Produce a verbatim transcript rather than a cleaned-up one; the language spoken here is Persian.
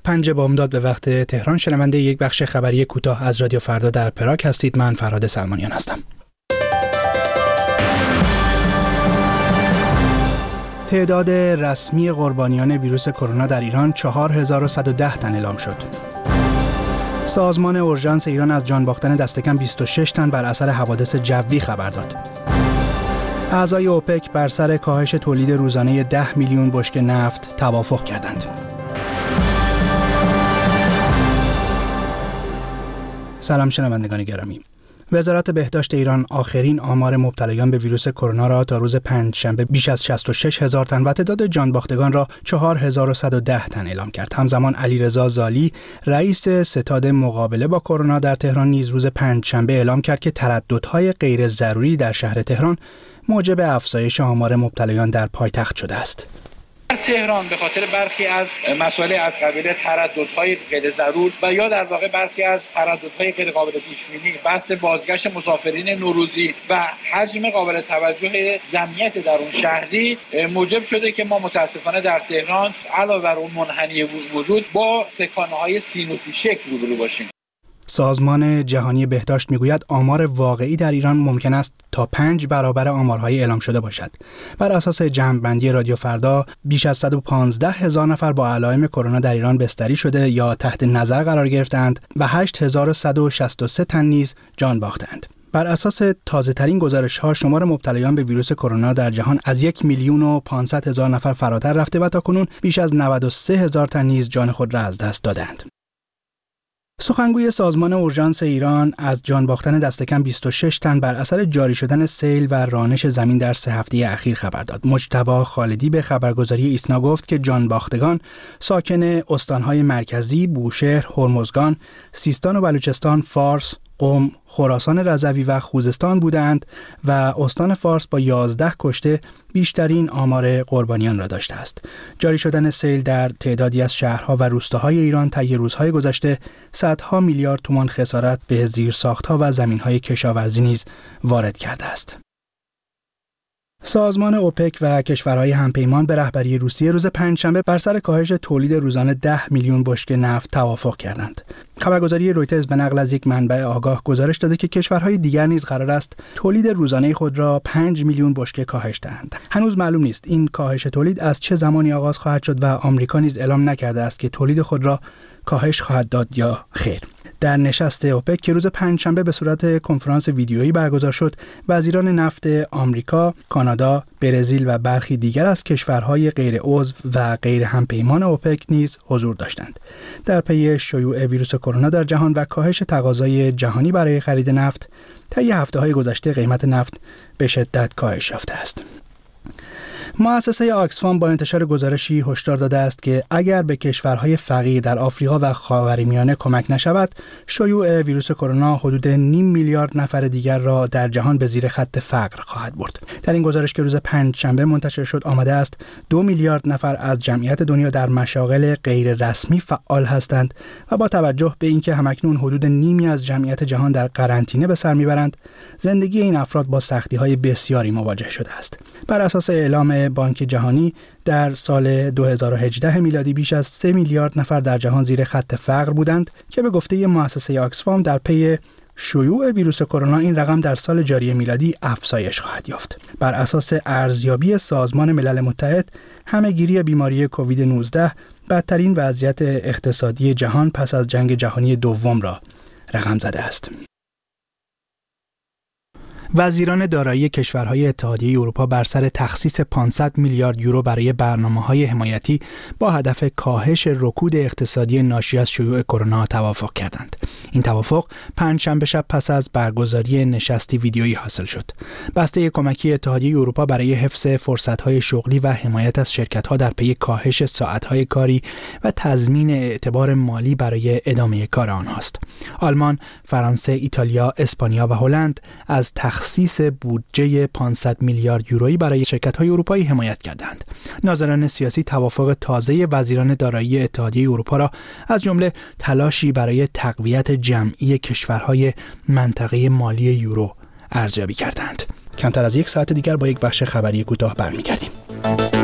پنج بامداد به وقت تهران. شنونده یک بخش خبری کوتاه از رادیو فردا در پراگ هستید. من فرهاد سلمانیان هستم. تعداد رسمی قربانیان ویروس کرونا در ایران چهار هزار و صد و ده تن اعلام شد. سازمان اورژانس ایران از جان باختن دست کم بیست و شش تن بر اثر حوادث جوی خبر داد. اعضای اوپک بر سر کاهش تولید روزانه ده میلیون بشکه نفت توافق کردند. سلام شنوندگان گرامی. وزارت بهداشت ایران آخرین آمار مبتلایان به ویروس کرونا را تا روز پنجشنبه بیش از شصت و شش هزار تن و تعداد جان باختگان را چهار هزار و صد و ده تن اعلام کرد. همزمان علیرضا زالی رئیس ستاد مقابله با کرونا در تهران نیز روز پنجشنبه اعلام کرد که ترددهای غیر ضروری در شهر تهران موجب افزایش آمار مبتلایان در پایتخت شده است. در تهران به خاطر برخی از مسائل از قبیل ترددهای غیر ضرور و یا در واقع برخی از ترددهای غیر قابل پیش بینی، بحث بازگشت مسافرین نوروزی و حجم قابل توجه جمعیت در اون شهری موجب شده که ما متاسفانه در تهران علاوه بر اون منحنی وجود با تکانه‌های سینوسی شکل روبرو باشیم. سازمان جهانی بهداشت میگوید آمار واقعی در ایران ممکن است تا پنج برابر آمارهای اعلام شده باشد. بر اساس جمع‌بندی رادیو فردا بیش از صد و پانزده هزار نفر با علائم کرونا در ایران بستری شده یا تحت نظر قرار گرفتند و هشت هزار و صد و شصت و سه تن نیز جان باختند. بر اساس تازه‌ترین گزارش‌ها شمار مبتلایان به ویروس کرونا در جهان از یک میلیون و پانصد هزار نفر فراتر رفته و تاکنون بیش از نود و سه هزار تن نیز جان خود را از دست دادند. سخنگوی سازمان اورژانس ایران از جان باختن دست کم بیست و شش تن بر اثر جاری شدن سیل و رانش زمین در سه هفته اخیر خبر داد. مجتبی خالدی به خبرگزاری ایسنا گفت که جان باختگان ساکن استانهای مرکزی، بوشهر، هرمزگان، سیستان و بلوچستان، فارس، قم، خراسان رضوی و خوزستان بودند و استان فارس با یازده کشته بیشترین آمار قربانیان را داشته است. جاری شدن سیل در تعدادی از شهرها و روستاهای ایران طی روزهای گذشته صدها میلیارد تومان خسارت به زیرساختها و زمینهای کشاورزی نیز وارد کرده است. سازمان اوپک و کشورهای همپیمان به رهبری روسیه روز پنجشنبه بر سر کاهش تولید روزانه ده میلیون بشکه نفت توافق کردند. خبرگزاری رویترز به نقل از یک منبع آگاه گزارش داده که کشورهای دیگر نیز قرار است تولید روزانه خود را پنج میلیون بشکه کاهش دهند. هنوز معلوم نیست این کاهش تولید از چه زمانی آغاز خواهد شد و آمریکا نیز اعلام نکرده است که تولید خود را کاهش خواهد داد یا خیر. در نشست اوپک که روز پنجشنبه به صورت کنفرانس ویدیویی برگزار شد، وزیران نفت آمریکا، کانادا، برزیل و برخی دیگر از کشورهای غیر عضو و غیر همپیمان اوپک نیز حضور داشتند. در پی شیوع ویروس کرونا در جهان و کاهش تقاضای جهانی برای خرید نفت، طی هفته‌های گذشته قیمت نفت به شدت کاهش یافته است. مؤسسه آکسفام با انتشار گزارشی هشدار داده است که اگر به کشورهای فقیر در آفریقا و خاورمیانه کمک نشود، شیوع ویروس کرونا حدود نیم میلیارد نفر دیگر را در جهان به زیر خط فقر خواهد برد. در این گزارش که روز پنجشنبه منتشر شد آمده است دو میلیارد نفر از جمعیت دنیا در مشاغل غیر رسمی فعال هستند و با توجه به اینکه همکنون حدود نیمی از جمعیت جهان در قرنطینه به سر میبرند، زندگی این افراد با سختی‌های بسیاری مواجه شده است. بر اساس اعلام بانک جهانی در سال دو هزار و هجده میلادی بیش از سه میلیارد نفر در جهان زیر خط فقر بودند که به گفته مؤسسه آکسفام در پی شیوع ویروس کرونا این رقم در سال جاری میلادی افزایش خواهد یافت. بر اساس ارزیابی سازمان ملل متحد، همه‌گیری بیماری کووید نوزده بدترین وضعیت اقتصادی جهان پس از جنگ جهانی دوم را رقم زده است. وزیران دارایی کشورهای اتحادیه اروپا بر سر تخصیص پانصد میلیارد یورو برای برنامه‌های حمایتی با هدف کاهش رکود اقتصادی ناشی از شیوع کرونا توافق کردند. این توافق پنجشنبه شب پس از برگزاری نشستی ویدیویی حاصل شد. بسته کمکی اتحادیه اروپا برای حفظ فرصت‌های شغلی و حمایت از شرکت‌ها در پی کاهش ساعت‌های کاری و تضمین اعتبار مالی برای ادامه کار آنهاست. آلمان، فرانسه، ایتالیا، اسپانیا و هلند از تخصیص بودجه پانصد میلیارد یورویی برای شرکت‌های اروپایی حمایت کردند. ناظران سیاسی توافق تازه وزیران دارایی اتحادیه اروپا را از جمله تلاشی برای تقویت جمعی کشورهای منطقه مالی یورو ارزیابی کردند. کمتر از یک ساعت دیگر با یک بخش خبری کوتاه برمیگردیم.